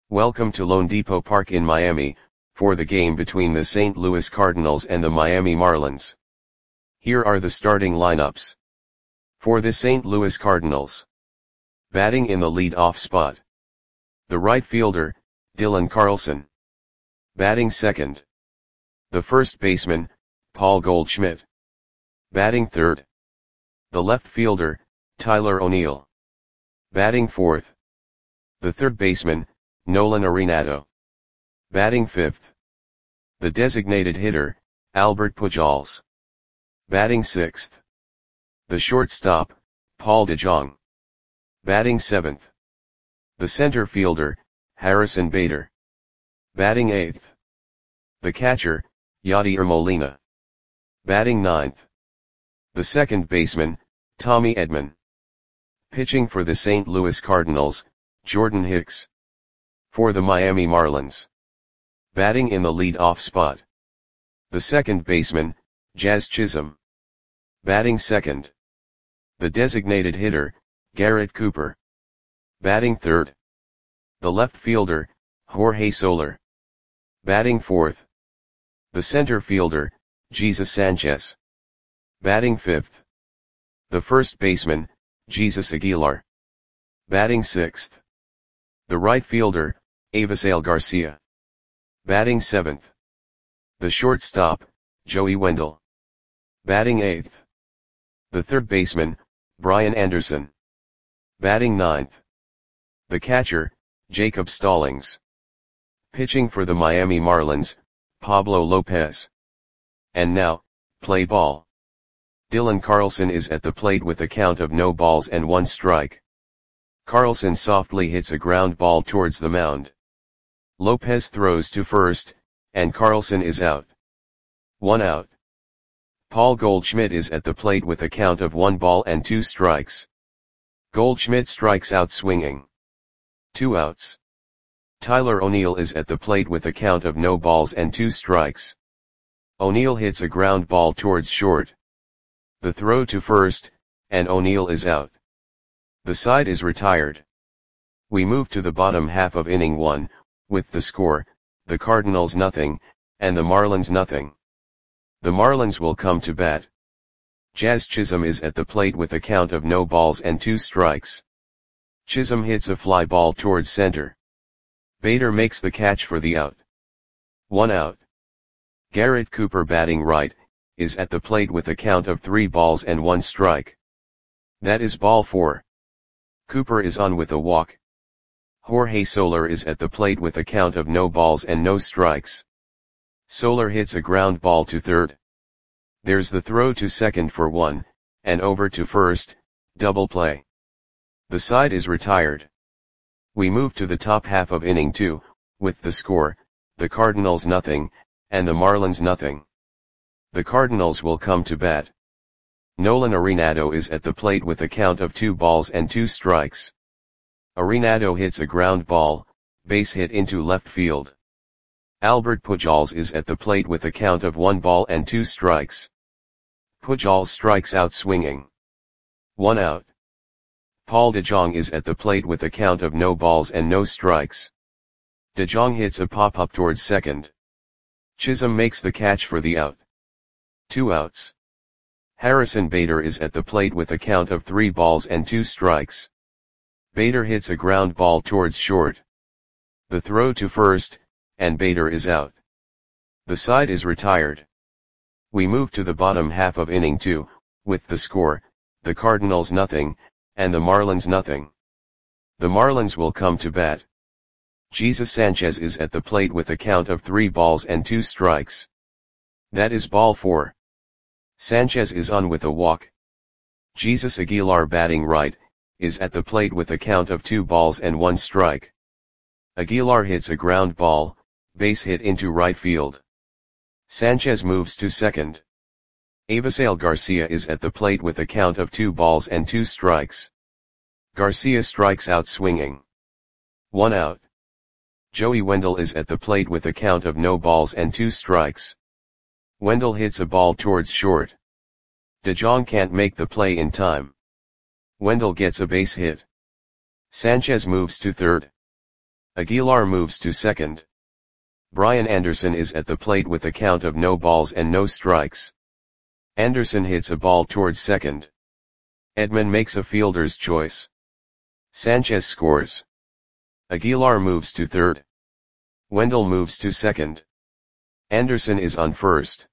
Welcome to loanDepot Park in Miami, for the game between the St. Louis Cardinals and the Miami Marlins. Here are the starting lineups. For the St. Louis Cardinals. Batting in the lead-off spot. The right fielder, Dylan Carlson. Batting second. The first baseman, Paul Goldschmidt. Batting third. The left fielder, Tyler O'Neill. Batting fourth. The third baseman, Nolan Arenado. Batting fifth. The designated hitter, Albert Pujols. Batting sixth. The shortstop, Paul DeJong. Batting seventh. The center fielder, Harrison Bader. Batting eighth. The catcher, Yadier Molina. Batting ninth. The second baseman, Tommy Edman. Pitching for the St. Louis Cardinals, Jordan Hicks. For the Miami Marlins. Batting in the lead-off spot. The second baseman, Jazz Chisholm. Batting second. The designated hitter, Garrett Cooper. Batting third. The left fielder, Jorge Soler. Batting fourth. The center fielder, Jesus Sanchez. Batting fifth. The first baseman, Jesus Aguilar. Batting sixth. The right fielder, Avisail Garcia. Batting seventh. The shortstop, Joey Wendle. Batting eighth. The third baseman, Brian Anderson. Batting ninth. The catcher, Jacob Stallings. Pitching for the Miami Marlins, Pablo Lopez. And now, play ball. Dylan Carlson is at the plate with a count of no balls and one strike. Carlson softly hits a ground ball towards the mound. Lopez throws to first, and Carlson is out. 1 out. Paul Goldschmidt is at the plate with a count of 1 ball and 2 strikes. Goldschmidt strikes out swinging. 2 outs. Tyler O'Neill is at the plate with a count of no balls and 2 strikes. O'Neill hits a ground ball towards short. The throw to first, and O'Neill is out. The side is retired. We move to the bottom half of inning 1, with the score, the Cardinals nothing, and the Marlins nothing. The Marlins will come to bat. Jazz Chisholm is at the plate with a count of no balls and 2 strikes. Chisholm hits a fly ball towards center. Bader makes the catch for the out. 1 out. Garrett Cooper, batting right, is at the plate with a count of 3 balls and 1 strike. That is ball 4. Cooper is on with a walk. Jorge Soler is at the plate with a count of no balls and no strikes. Soler hits a ground ball to third. There's the throw to second for 1, and over to first, double play. The side is retired. We move to the top half of inning 2, with the score, the Cardinals nothing, and the Marlins nothing. The Cardinals will come to bat. Nolan Arenado is at the plate with a count of 2 balls and 2 strikes. Arenado hits a ground ball, base hit into left field. Albert Pujols is at the plate with a count of 1 ball and 2 strikes. Pujols strikes out swinging. 1 out. Paul DeJong is at the plate with a count of no balls and no strikes. DeJong hits a pop-up towards second. Chisholm makes the catch for the out. 2 outs. Harrison Bader is at the plate with a count of 3 balls and 2 strikes. Bader hits a ground ball towards short. The throw to first, and Bader is out. The side is retired. We move to the bottom half of inning 2, with the score, the Cardinals nothing, and the Marlins nothing. The Marlins will come to bat. Jesus Sanchez is at the plate with a count of 3 balls and 2 strikes. That is ball 4. Sanchez is on with a walk. Jesus Aguilar, batting right, is at the plate with a count of 2 balls and 1 strike. Aguilar hits a ground ball, base hit into right field. Sanchez moves to second. Avisail Garcia is at the plate with a count of 2 balls and 2 strikes. Garcia strikes out swinging. 1 out. Joey Wendle is at the plate with a count of no balls and 2 strikes. Wendle hits a ball towards short. DeJong can't make the play in time. Wendle gets a base hit. Sanchez moves to third. Aguilar moves to second. Brian Anderson is at the plate with a count of no balls and no strikes. Anderson hits a ball towards second. Edman makes a fielder's choice. Sanchez scores. Aguilar moves to third. Wendell moves to second. Anderson is on first.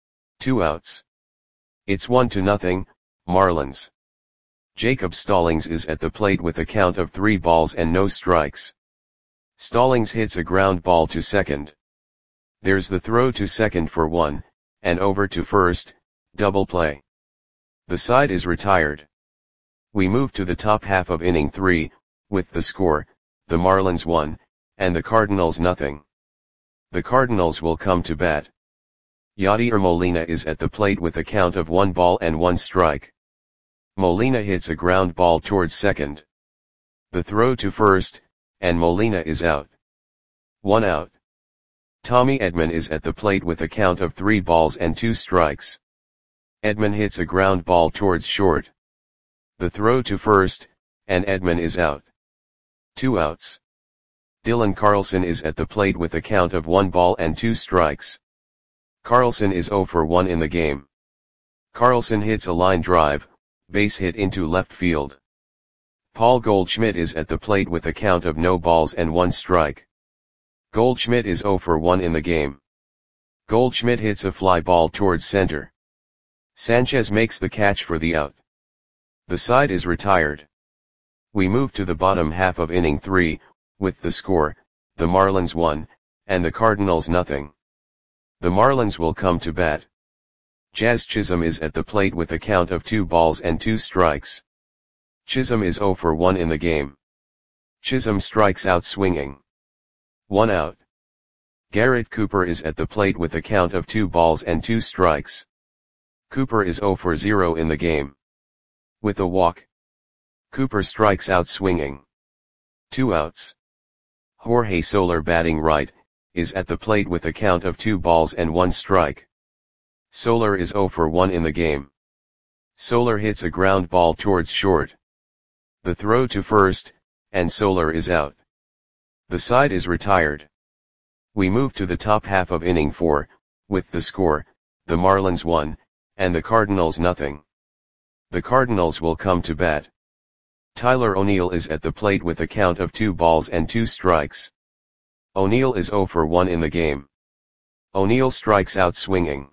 2 outs. It's 1-0, Marlins. Jacob Stallings is at the plate with a count of 3 balls and no strikes. Stallings hits a ground ball to second. There's the throw to second for 1, and over to first, double play. The side is retired. We move to the top half of inning 3, with the score, the Marlins 1, and the Cardinals 0. The Cardinals will come to bat. Yadier Molina is at the plate with a count of 1 ball and 1 strike. Molina hits a ground ball towards second. The throw to first, and Molina is out. 1 out. Tommy Edman is at the plate with a count of 3 balls and 2 strikes. Edman hits a ground ball towards short. The throw to first, and Edman is out. 2 outs. Dylan Carlson is at the plate with a count of 1 ball and 2 strikes. Carlson is 0 for 1 in the game. Carlson hits a line drive, base hit into left field. Paul Goldschmidt is at the plate with a count of no balls and 1 strike. Goldschmidt is 0 for 1 in the game. Goldschmidt hits a fly ball towards center. Sanchez makes the catch for the out. The side is retired. We move to the bottom half of inning 3, with the score, the Marlins 1, and the Cardinals 0. The Marlins will come to bat. Jazz Chisholm is at the plate with a count of 2 balls and 2 strikes. Chisholm is 0 for 1 in the game. Chisholm strikes out swinging. 1 out. Garrett Cooper is at the plate with a count of 2 balls and 2 strikes. Cooper is 0 for 0 in the game. With a walk. Cooper strikes out swinging. 2 outs. Jorge Soler, batting right, is at the plate with a count of 2 balls and 1 strike. Soler is 0 for 1 in the game. Soler hits a ground ball towards short. The throw to first, and Soler is out. The side is retired. We move to the top half of inning 4, with the score, the Marlins 1, and the Cardinals 0. The Cardinals will come to bat. Tyler O'Neill is at the plate with a count of 2 balls and 2 strikes. O'Neill is 0 for 1 in the game. O'Neill strikes out swinging.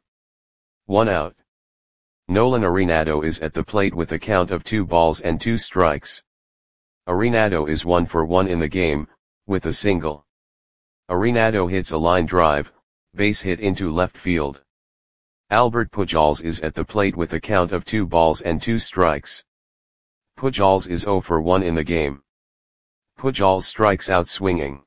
1 out. Nolan Arenado is at the plate with a count of 2 balls and 2 strikes. Arenado is 1 for 1 in the game, with a single. Arenado hits a line drive, base hit into left field. Albert Pujols is at the plate with a count of 2 balls and 2 strikes. Pujols is 0 for 1 in the game. Pujols strikes out swinging.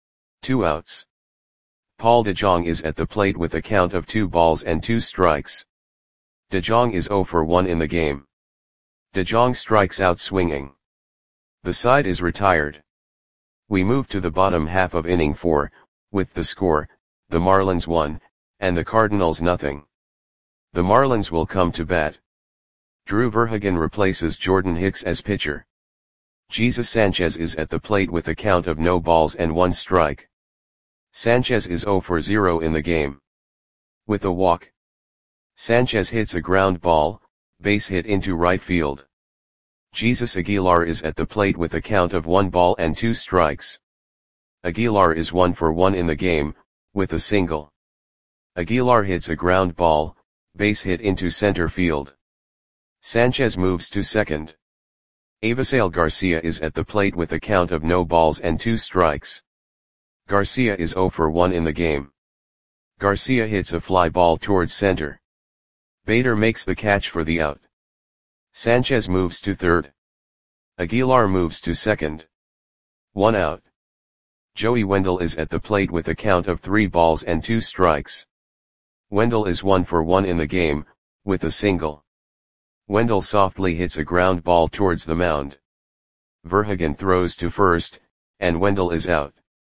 2 outs. Paul DeJong is at the plate with a count of 2 balls and 2 strikes. DeJong is 0 for 1 in the game. DeJong strikes out swinging. The side is retired. We move to the bottom half of inning 4, with the score, the Marlins 1, and the Cardinals 0. The Marlins will come to bat. Drew Verhagen replaces Jordan Hicks as pitcher. Jesus Sanchez is at the plate with a count of no balls and 1 strike. Sanchez is 0 for 0 in the game. With a walk. Sanchez hits a ground ball, base hit into right field. Jesus Aguilar is at the plate with a count of 1 ball and 2 strikes. Aguilar is 1 for 1 in the game, with a single. Aguilar hits a ground ball, base hit into center field. Sanchez moves to second. Avisail Garcia is at the plate with a count of no balls and 2 strikes. Garcia is 0 for 1 in the game. Garcia hits a fly ball towards center. Bader makes the catch for the out. Sanchez moves to third. Aguilar moves to second. 1 out. Joey Wendell is at the plate with a count of 3 balls and 2 strikes. Wendell is 1 for 1 in the game, with a single. Wendell softly hits a ground ball towards the mound. Verhagen throws to first, and Wendell is out.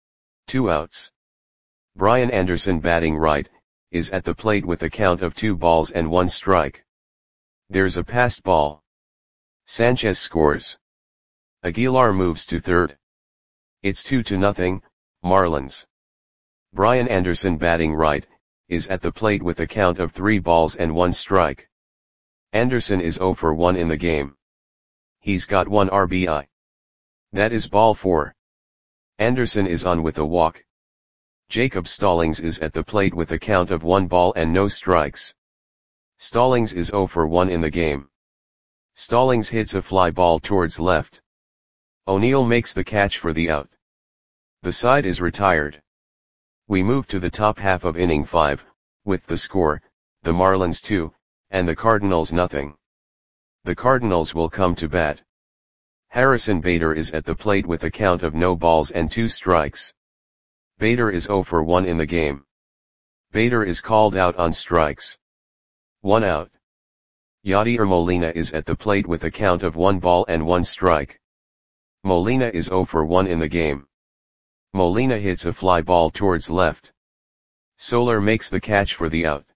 2 outs. Brian Anderson, batting right, is at the plate with a count of 2 balls and 1 strike. There's a passed ball. Sanchez scores. Aguilar moves to third. It's 2-0, Marlins. Brian Anderson, batting right, is at the plate with a count of 3 balls and 1 strike. Anderson is 0 for 1 in the game. He's got 1 RBI. That is ball 4. Anderson is on with a walk. Jacob Stallings is at the plate with a count of 1 ball and no strikes. Stallings is 0 for 1 in the game. Stallings hits a fly ball towards left. O'Neill makes the catch for the out. The side is retired. We move to the top half of inning 5, with the score, the Marlins 2, and the Cardinals nothing. The Cardinals will come to bat. Harrison Bader is at the plate with a count of no balls and 2 strikes. Bader is 0 for 1 in the game. Bader is called out on strikes. 1 out. Yadier Molina is at the plate with a count of 1 ball and 1 strike. Molina is 0 for 1 in the game. Molina hits a fly ball towards left. Soler makes the catch for the out.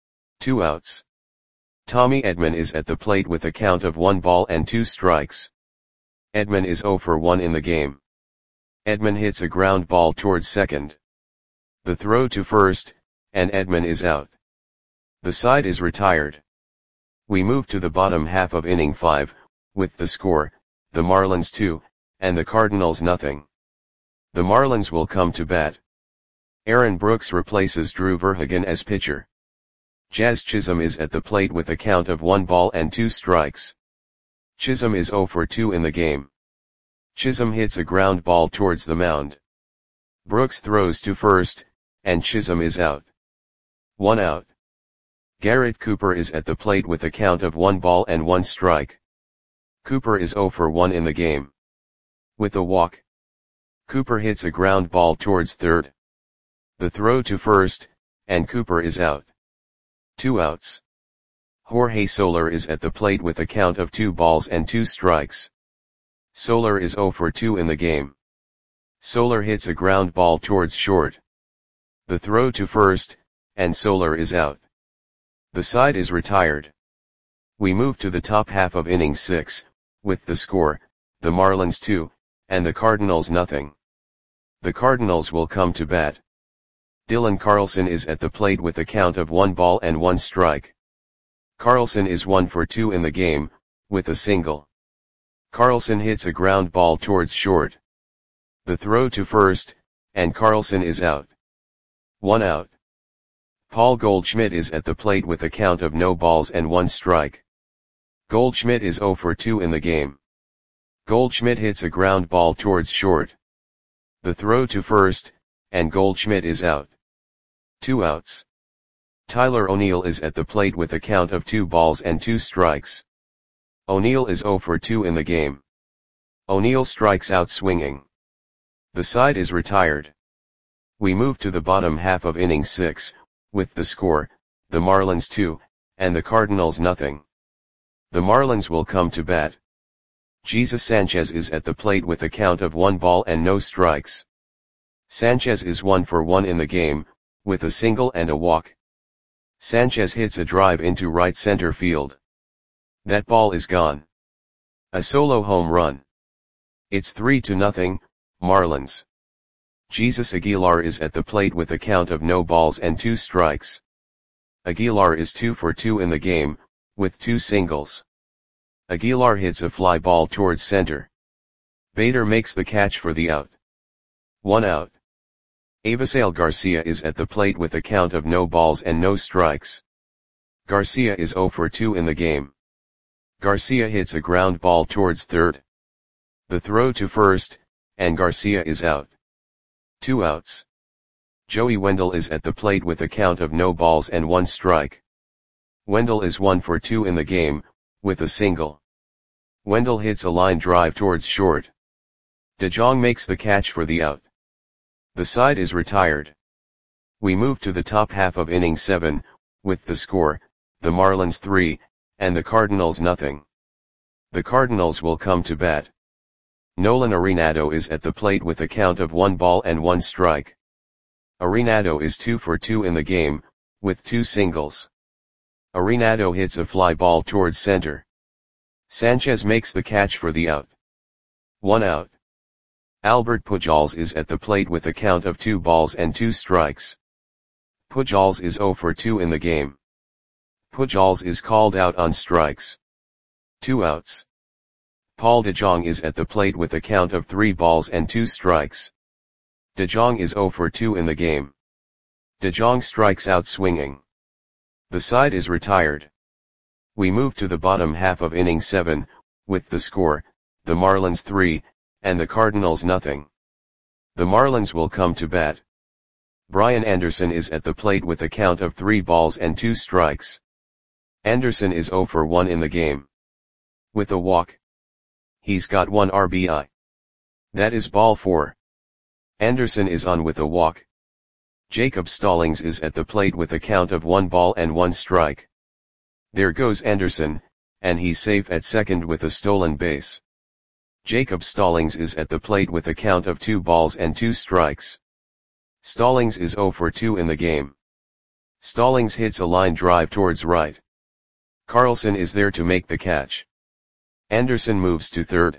2 outs. Tommy Edman is at the plate with a count of 1 ball and 2 strikes. Edman is 0 for 1 in the game. Edman hits a ground ball towards second. The throw to first, and Edman is out. The side is retired. We move to the bottom half of inning 5, with the score, the Marlins 2, and the Cardinals nothing. The Marlins will come to bat. Aaron Brooks replaces Drew Verhagen as pitcher. Jazz Chisholm is at the plate with a count of 1 ball and 2 strikes. Chisholm is 0 for 2 in the game. Chisholm hits a ground ball towards the mound. Brooks throws to first, and Chisholm is out. 1 out. Garrett Cooper is at the plate with a count of 1 ball and 1 strike. Cooper is 0 for 1 in the game. With a walk, Cooper hits a ground ball towards third. The throw to first, and Cooper is out. 2 outs. Jorge Soler is at the plate with a count of 2 balls and 2 strikes. Soler is 0 for 2 in the game. Soler hits a ground ball towards short. The throw to first, and Soler is out. The side is retired. We move to the top half of inning 6, with the score, the Marlins 2, and the Cardinals nothing. The Cardinals will come to bat. Dylan Carlson is at the plate with a count of 1 ball and 1 strike. Carlson is 1 for 2 in the game, with a single. Carlson hits a ground ball towards short. The throw to first, and Carlson is out. 1 out. Paul Goldschmidt is at the plate with a count of no balls and 1 strike. Goldschmidt is 0 for 2 in the game. Goldschmidt hits a ground ball towards short. The throw to first, and Goldschmidt is out. 2 outs. Tyler O'Neill is at the plate with a count of 2 balls and 2 strikes. O'Neill is 0 for 2 in the game. O'Neill strikes out swinging. The side is retired. We move to the bottom half of inning 6, with the score, the Marlins 2, and the Cardinals nothing. The Marlins will come to bat. Jesus Sanchez is at the plate with a count of 1 ball and no strikes. Sanchez is 1 for 1 in the game, with a single and a walk. Sanchez hits a drive into right center field. That ball is gone. A solo home run. It's 3-0, Marlins. Jesus Aguilar is at the plate with a count of no balls and 2 strikes. Aguilar is 2 for 2 in the game, with 2 singles. Aguilar hits a fly ball towards center. Bader makes the catch for the out. 1 out. Avisail Garcia is at the plate with a count of no balls and no strikes. Garcia is 0 for 2 in the game. Garcia hits a ground ball towards third. The throw to first, and Garcia is out. 2 outs. Joey Wendell is at the plate with a count of no balls and 1 strike. Wendell is 1 for 2 in the game, with a single. Wendell hits a line drive towards short. DeJong makes the catch for the out. The side is retired. We move to the top half of inning 7, with the score, the Marlins 3, and the Cardinals nothing. The Cardinals will come to bat. Nolan Arenado is at the plate with a count of 1 ball and 1 strike. Arenado is 2 for 2 in the game, with 2 singles. Arenado hits a fly ball towards center. Sanchez makes the catch for the out. 1 out. Albert Pujols is at the plate with a count of 2 balls and 2 strikes. Pujols is 0 for 2 in the game. Pujols is called out on strikes. 2 outs. Paul DeJong is at the plate with a count of 3 balls and 2 strikes. DeJong is 0 for 2 in the game. DeJong strikes out swinging. The side is retired. We move to the bottom half of inning 7, with the score, the Marlins 3, and the Cardinals nothing. The Marlins will come to bat. Brian Anderson is at the plate with a count of 3 balls and 2 strikes. Anderson is 0 for 1 in the game. With a walk. He's got 1 RBI. That is ball 4. Anderson is on with a walk. Jacob Stallings is at the plate with a count of 1 ball and 1 strike. There goes Anderson, and he's safe at second with a stolen base. Jacob Stallings is at the plate with a count of 2 balls and 2 strikes. Stallings is 0 for 2 in the game. Stallings hits a line drive towards right. Carlson is there to make the catch. Anderson moves to third.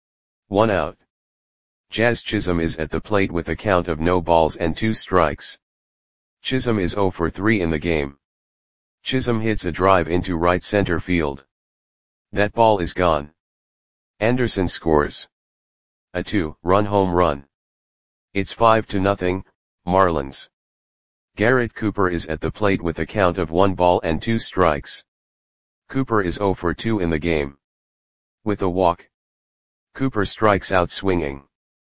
1 out. Jazz Chisholm is at the plate with a count of no balls and 2 strikes. Chisholm is 0 for 3 in the game. Chisholm hits a drive into right center field. That ball is gone. Anderson scores a 2-run home run. It's 5-0, Marlins. Garrett Cooper is at the plate with a count of 1 ball and 2 strikes. Cooper is 0 for 2 in the game. With a walk. Cooper strikes out swinging.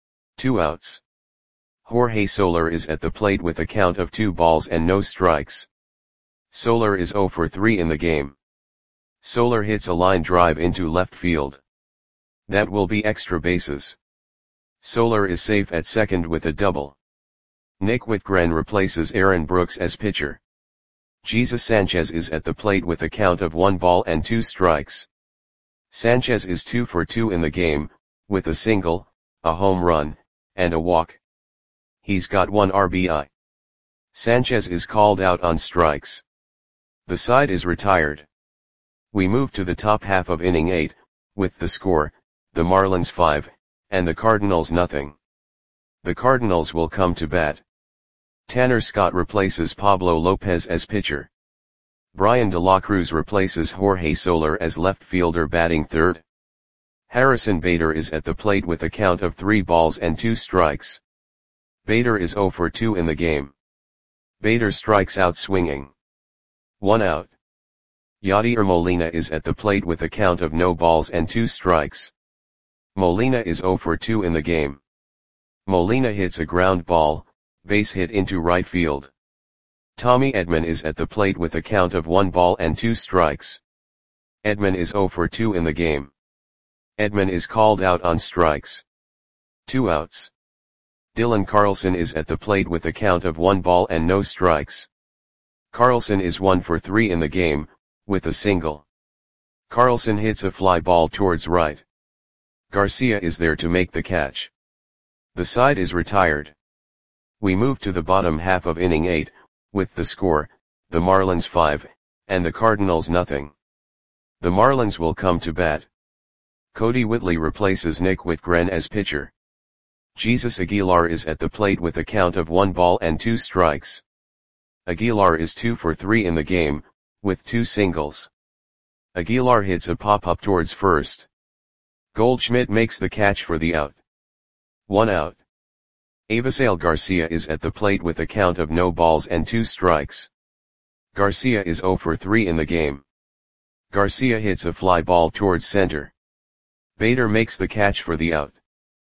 2 outs. Jorge Soler is at the plate with a count of 2 balls and no strikes. Soler is 0 for 3 in the game. Soler hits a line drive into left field. That will be extra bases. Soler is safe at second with a double. Nick Whitgren replaces Aaron Brooks as pitcher. Jesus Sanchez is at the plate with a count of 1 ball and 2 strikes. Sanchez is 2 for 2 in the game, with a single, a home run, and a walk. He's got 1 RBI. Sanchez is called out on strikes. The side is retired. We move to the top half of inning 8, with the score, the Marlins 5, and the Cardinals nothing. The Cardinals will come to bat. Tanner Scott replaces Pablo Lopez as pitcher. Brian De La Cruz replaces Jorge Soler as left fielder batting third. Harrison Bader is at the plate with a count of 3 balls and 2 strikes. Bader is 0 for 2 in the game. Bader strikes out swinging. 1 out. Yadier Molina is at the plate with a count of no balls and 2 strikes. Molina is 0 for 2 in the game. Molina hits a ground ball, base hit into right field. Tommy Edman is at the plate with a count of 1 ball and 2 strikes. Edman is 0 for 2 in the game. Edman is called out on strikes. 2 outs. Dylan Carlson is at the plate with a count of 1 ball and no strikes. Carlson is 1 for 3 in the game, with a single. Carlson hits a fly ball towards right. Garcia is there to make the catch. The side is retired. We move to the bottom half of inning 8, with the score, the Marlins 5, and the Cardinals nothing. The Marlins will come to bat. Cody Whitley replaces Nick Whitgren as pitcher. Jesus Aguilar is at the plate with a count of 1 ball and 2 strikes. Aguilar is 2 for 3 in the game, with 2 singles. Aguilar hits a pop-up towards first. Goldschmidt makes the catch for the out. 1 out. Avisail Garcia is at the plate with a count of no balls and 2 strikes. Garcia is 0 for 3 in the game. Garcia hits a fly ball towards center. Bader makes the catch for the out.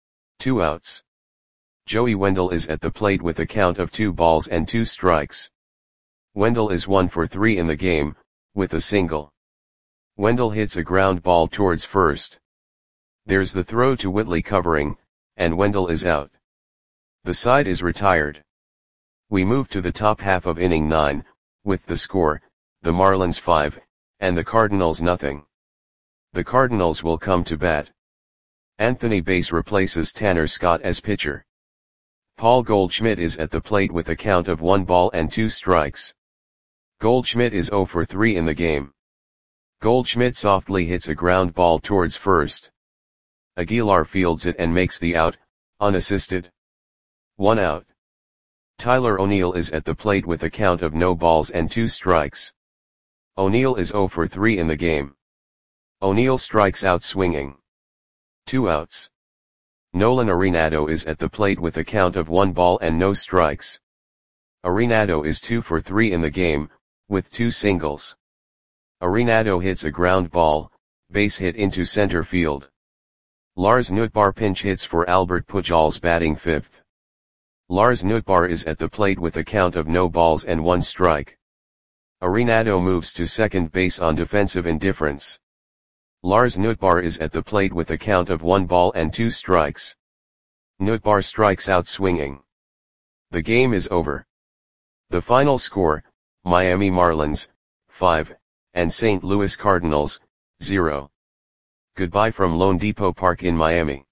2 outs. Joey Wendell is at the plate with a count of 2 balls and 2 strikes. Wendell is 1 for 3 in the game, with a single. Wendell hits a ground ball towards first. There's the throw to Whitley covering, and Wendell is out. The side is retired. We move to the top half of inning 9, with the score, the Marlins 5, and the Cardinals nothing. The Cardinals will come to bat. Anthony Bass replaces Tanner Scott as pitcher. Paul Goldschmidt is at the plate with a count of 1 ball and 2 strikes. Goldschmidt is 0 for 3 in the game. Goldschmidt softly hits a ground ball towards first. Aguilar fields it and makes the out, unassisted. 1 out. Tyler O'Neill is at the plate with a count of no balls and 2 strikes. O'Neill is 0 for 3 in the game. O'Neill strikes out swinging. 2 outs. Nolan Arenado is at the plate with a count of 1 ball and no strikes. Arenado is 2 for 3 in the game, with 2 singles. Arenado hits a ground ball, base hit into center field. Lars Nootbaar pinch hits for Albert Pujols batting 5th. Lars Nootbaar is at the plate with a count of no balls and 1 strike. Arenado moves to second base on defensive indifference. Lars Nootbaar is at the plate with a count of 1 ball and 2 strikes. Nootbaar strikes out swinging. The game is over. The final score, Miami Marlins, 5, and St. Louis Cardinals, 0. Goodbye from Lone Depot Park in Miami.